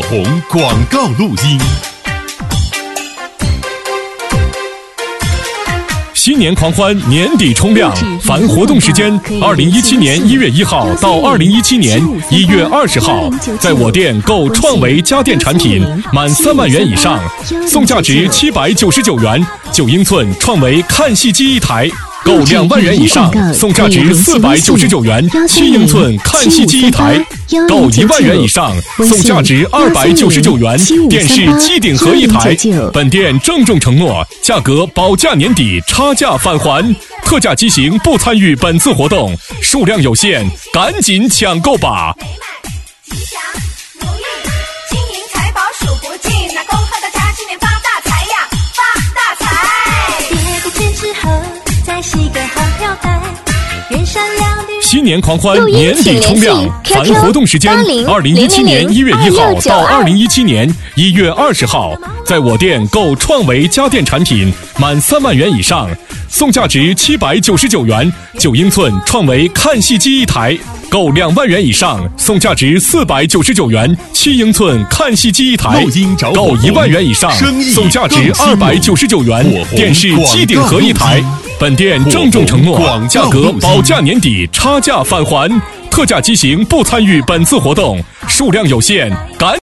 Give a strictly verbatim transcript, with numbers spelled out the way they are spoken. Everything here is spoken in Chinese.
红广告录音。新年狂欢，年底冲量，凡活动时间：二零一七年一月一号到二零一七年一月二十号，在我店购创维家电产品满三万元以上，送价值七百九十九元九英寸创维看戏机一台。购两万元以上，送价值四百九十九元七英寸看戏机一台；购一万元以上，送价值二百九十九元电视机顶盒一台。本店郑重承诺，价格保价年底差价返还，特价机型不参与本次活动，数量有限，赶紧抢购吧！ 吉祥如意，金银财宝数不尽，那恭贺大家新年发大财呀，发大财！ 别个圈之后。再系个好腰带，人善良的新年狂欢，年底冲量，凡活动时间：二零一七年一月一号到二零一七年一月二十号，在我店购创维家电产品满三万元以上，送价值七百九十九元九英寸创维看戏机一台；购两万元以上，送价值四百九十九元七英寸看戏机一台；购一万元以上，送价值二百九十九元电视机顶盒一台。本店郑重承诺，价格保价年底差价返还，特价机型不参与本次活动，数量有限，赶